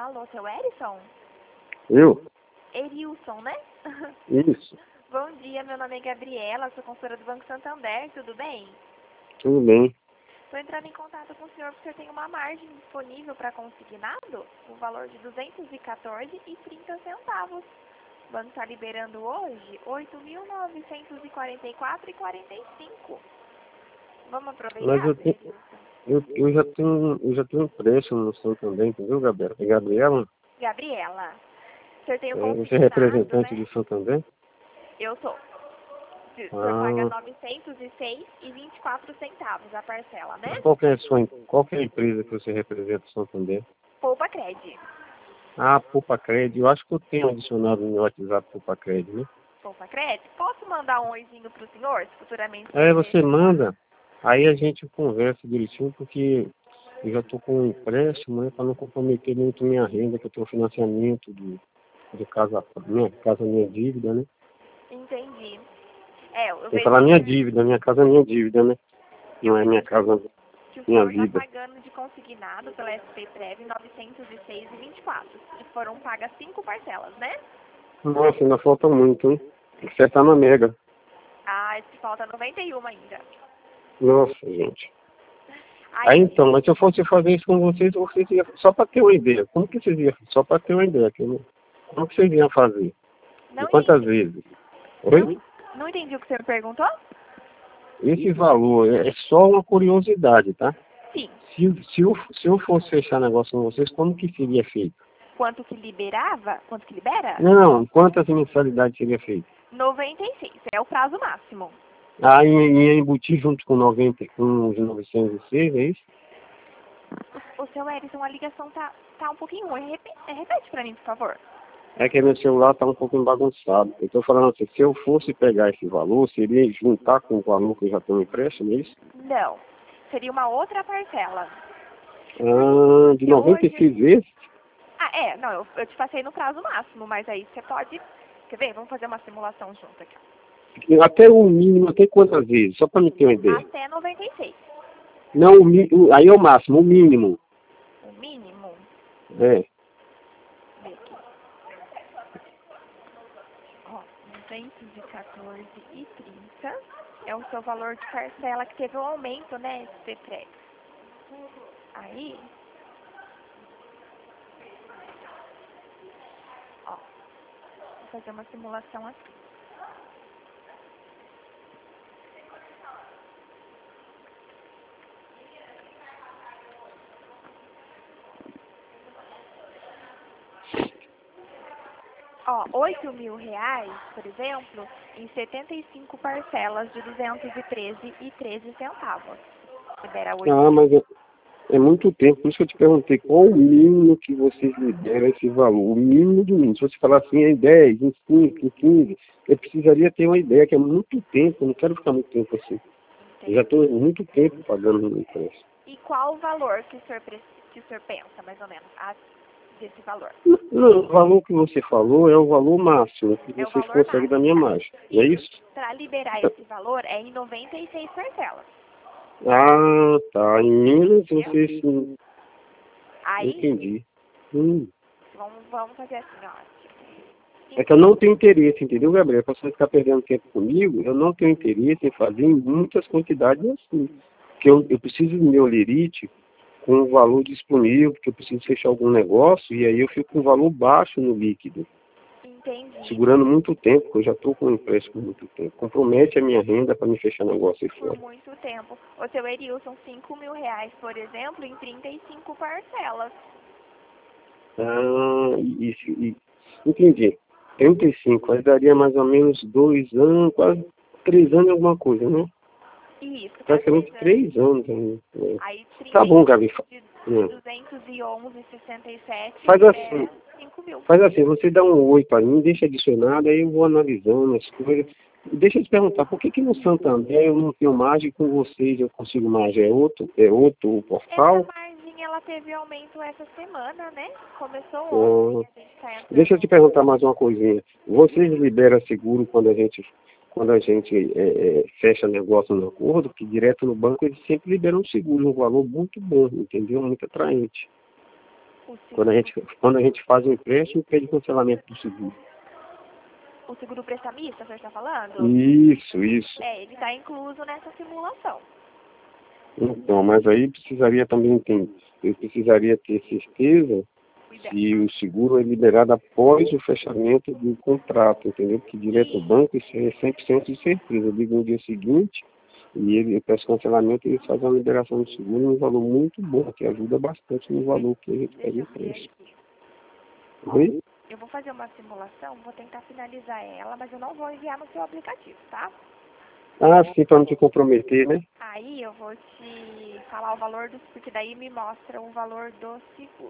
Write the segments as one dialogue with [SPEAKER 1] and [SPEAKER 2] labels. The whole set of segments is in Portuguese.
[SPEAKER 1] Alô, seu Erison?
[SPEAKER 2] Eu?
[SPEAKER 1] Erilson, né?
[SPEAKER 2] Isso.
[SPEAKER 1] Bom dia, meu nome é Gabriela, sou consultora do Banco Santander, tudo bem?
[SPEAKER 2] Tudo bem.
[SPEAKER 1] Estou entrando em contato com o senhor porque eu tenho uma margem disponível para consignado, o valor de R$ 214,30. O banco está liberando hoje R$ 8.944,45. Vamos
[SPEAKER 2] Mas
[SPEAKER 1] aproveitar, seu Erilson?
[SPEAKER 2] eu já tenho um empréstimo no Santander, entendeu, Gabriela? É Gabriela?
[SPEAKER 1] Gabriela, o senhor tem o
[SPEAKER 2] Você é
[SPEAKER 1] consignado,
[SPEAKER 2] representante
[SPEAKER 1] né?
[SPEAKER 2] do Santander?
[SPEAKER 1] Eu sou. O senhor paga
[SPEAKER 2] Ah,
[SPEAKER 1] R$ 906,24 a parcela, né?
[SPEAKER 2] mas qual que é a empresa que você representa no Santander?
[SPEAKER 1] Poupa Cred.
[SPEAKER 2] Ah, Poupa Cred. Eu acho que eu tenho adicionado no meu WhatsApp Poupa Cred, né?
[SPEAKER 1] Poupa Cred? Posso mandar um oizinho para o senhor, se futuramente
[SPEAKER 2] Aí
[SPEAKER 1] você
[SPEAKER 2] você
[SPEAKER 1] precisar?
[SPEAKER 2] manda, aí a gente conversa direitinho, porque eu já estou com um empréstimo, né, para não comprometer muito minha renda, que eu tenho financiamento de casa, minha dívida, né?
[SPEAKER 1] Entendi. É, eu
[SPEAKER 2] Eu
[SPEAKER 1] vejo
[SPEAKER 2] falar minha
[SPEAKER 1] aqui,
[SPEAKER 2] dívida, minha casa é minha dívida, né?
[SPEAKER 1] eu
[SPEAKER 2] Não é
[SPEAKER 1] vejo
[SPEAKER 2] minha
[SPEAKER 1] aqui
[SPEAKER 2] casa,
[SPEAKER 1] que o
[SPEAKER 2] minha
[SPEAKER 1] senhor está
[SPEAKER 2] vida.
[SPEAKER 1] pagando de consignado pela SP Prev R$ 906,24. E foram pagas 5 parcelas, né?
[SPEAKER 2] Nossa, ainda falta muito, hein? Tem que acertar na mega.
[SPEAKER 1] Ah, esse falta 91 ainda.
[SPEAKER 2] Nossa, gente. Aí
[SPEAKER 1] Aí,
[SPEAKER 2] então, mas se eu fosse fazer isso com vocês iam, só para ter uma ideia, como que vocês iam, só para ter uma ideia, como que vocês iam fazer? E
[SPEAKER 1] não
[SPEAKER 2] quantas
[SPEAKER 1] entendi,
[SPEAKER 2] vezes?
[SPEAKER 1] não,
[SPEAKER 2] Oi?
[SPEAKER 1] não entendi o que o senhor perguntou?
[SPEAKER 2] Esse valor é só uma curiosidade, tá?
[SPEAKER 1] Sim.
[SPEAKER 2] Se eu fosse fechar negócio com vocês, como que seria feito?
[SPEAKER 1] Quanto que liberava? Quanto que libera?
[SPEAKER 2] Não, quantas mensalidades seria feito?
[SPEAKER 1] 96, é o prazo máximo.
[SPEAKER 2] Aí ia embutir junto com 90, com os 906, é isso?
[SPEAKER 1] O seu Edson, a ligação tá um pouquinho ruim. Repete pra mim, por favor.
[SPEAKER 2] É que meu celular está um pouco bagunçado. Eu estou falando assim, se eu fosse pegar esse valor, seria juntar com o valor que eu já tenho empréstimo, é isso?
[SPEAKER 1] Não, seria uma outra parcela.
[SPEAKER 2] Ah, de
[SPEAKER 1] Que hoje...
[SPEAKER 2] 96 vezes?
[SPEAKER 1] Ah, não, eu te passei no prazo máximo, mas aí você pode... Quer ver? Vamos fazer uma simulação junto aqui.
[SPEAKER 2] Até o mínimo, até quantas vezes? Só para me ter uma ideia.
[SPEAKER 1] Até 96.
[SPEAKER 2] Não, aí é o máximo, o mínimo.
[SPEAKER 1] O mínimo...
[SPEAKER 2] É.
[SPEAKER 1] Vê aqui. Ó, 214,30 é o seu valor de parcela que teve um aumento, né, esse pré. Aí, ó, vou fazer uma simulação aqui. Ó, R$ 8.000, por exemplo, em 75 parcelas de 213,13 centavos. Libera 8
[SPEAKER 2] Ah,
[SPEAKER 1] mil.
[SPEAKER 2] mas é muito tempo. Por isso que eu te perguntei qual o mínimo que vocês liberam esse valor. O mínimo do mínimo. Se você falar assim, em 10, em 5, em 15, eu precisaria ter uma ideia, que é muito tempo. Eu não quero ficar muito tempo assim. Eu já estou muito tempo pagando o empréstimo.
[SPEAKER 1] E qual o valor que o senhor, que o senhor pensa, mais ou menos, desse valor?
[SPEAKER 2] Não, o valor que você falou é o valor máximo que
[SPEAKER 1] É o
[SPEAKER 2] vocês
[SPEAKER 1] valor
[SPEAKER 2] conseguem da
[SPEAKER 1] máximo,
[SPEAKER 2] minha
[SPEAKER 1] tá?
[SPEAKER 2] margem. Não é isso?
[SPEAKER 1] Para liberar esse valor é em 96 parcelas.
[SPEAKER 2] Ah, tá. Em Minas
[SPEAKER 1] Entendeu?
[SPEAKER 2] vocês sim.
[SPEAKER 1] Aí,
[SPEAKER 2] Entendi.
[SPEAKER 1] vamos fazer assim, ó.
[SPEAKER 2] É que eu não tenho interesse, entendeu, Gabriel? Para você ficar perdendo tempo comigo, eu não tenho interesse em fazer em muitas quantidades assim. Porque eu preciso do meu lerite com o valor disponível, porque eu preciso fechar algum negócio, e aí eu fico com um valor baixo no líquido,
[SPEAKER 1] Entendi.
[SPEAKER 2] segurando muito tempo, porque eu já estou com um empréstimo por muito tempo. Compromete a minha renda para me fechar negócio aí
[SPEAKER 1] Por
[SPEAKER 2] fora.
[SPEAKER 1] muito tempo. O seu Erilson, R$ 5.000, por exemplo, em 35 parcelas.
[SPEAKER 2] Ah, entendi. 35, aí daria mais ou menos 2 anos, quase 3 anos alguma coisa, né?
[SPEAKER 1] Isso, para
[SPEAKER 2] Praticamente
[SPEAKER 1] 3 anos.
[SPEAKER 2] 3 anos ainda. É.
[SPEAKER 1] Aí
[SPEAKER 2] Tá bom,
[SPEAKER 1] 35
[SPEAKER 2] Gabi.
[SPEAKER 1] de
[SPEAKER 2] Hum.
[SPEAKER 1] 211,67
[SPEAKER 2] Faz
[SPEAKER 1] libera
[SPEAKER 2] assim.
[SPEAKER 1] 5.000.
[SPEAKER 2] Faz assim, você dá um oi para mim, deixa adicionado, aí eu vou analisando as coisas. Deixa eu te perguntar, por que no Santander eu não tenho margem com vocês, eu consigo margem? É outro
[SPEAKER 1] Essa
[SPEAKER 2] portal?
[SPEAKER 1] margem, ela teve aumento essa semana, né? Começou
[SPEAKER 2] Hum,
[SPEAKER 1] ontem, a gente está
[SPEAKER 2] deixa eu te
[SPEAKER 1] entrando.
[SPEAKER 2] perguntar mais uma coisinha. Vocês liberam seguro quando a gente fecha negócio no acordo, que direto no banco eles sempre liberam seguro, um valor muito bom, entendeu? Muito atraente. Quando a gente faz um empréstimo, pede cancelamento do seguro.
[SPEAKER 1] O seguro prestamista, você está falando?
[SPEAKER 2] Isso.
[SPEAKER 1] Ele está incluso nessa simulação.
[SPEAKER 2] Então, mas aí precisaria também eu precisaria ter certeza se o seguro é liberado após o fechamento do contrato, entendeu? Porque direto ao banco isso é 100% de certeza. Eu ligo no dia seguinte e eu peço cancelamento e eles fazem a liberação do seguro num valor muito bom, que ajuda bastante no valor que a gente pega o preço. Oi?
[SPEAKER 1] Eu vou fazer uma simulação, vou tentar finalizar ela, mas eu não vou enviar no seu aplicativo, tá?
[SPEAKER 2] Ah, sim, para não te comprometer, né?
[SPEAKER 1] Aí eu vou te falar o valor do... Porque daí me mostra o valor do seguro.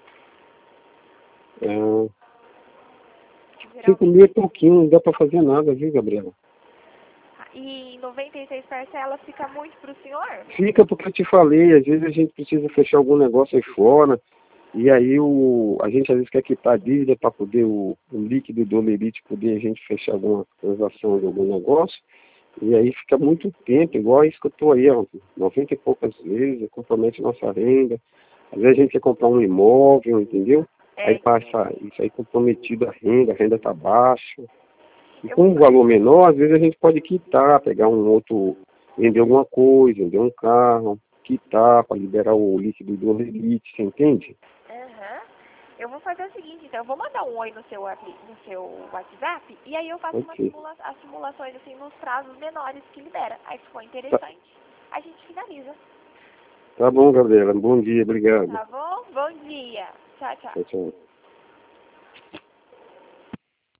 [SPEAKER 2] 5 mil é pouquinho, não dá para fazer nada, viu, Gabriela?
[SPEAKER 1] E em 96 parcelas fica muito para o senhor?
[SPEAKER 2] Fica porque eu te falei, às vezes a gente precisa fechar algum negócio aí fora, e aí a gente às vezes quer quitar a dívida para poder o líquido do lerite poder a gente fechar alguma transação de algum negócio. E aí fica muito tempo, igual isso que eu estou aí, ó, 90 e poucas vezes, compromete nossa renda. Às vezes a gente quer comprar um imóvel, entendeu? Aí passa isso aí comprometido a renda está baixa. E com um valor menor, às vezes a gente pode quitar, pegar um outro, vender alguma coisa, vender um carro, quitar para liberar o líquido do lerite, você entende?
[SPEAKER 1] Eu vou fazer o seguinte, então, eu vou mandar um oi no seu WhatsApp e aí eu faço as simulações assim nos prazos menores que libera. Aí se for interessante, a gente finaliza.
[SPEAKER 2] Tá bom, Gabriela. Bom dia, obrigado.
[SPEAKER 1] Tá bom? Bom dia. Tchau, tchau.
[SPEAKER 2] Tchau.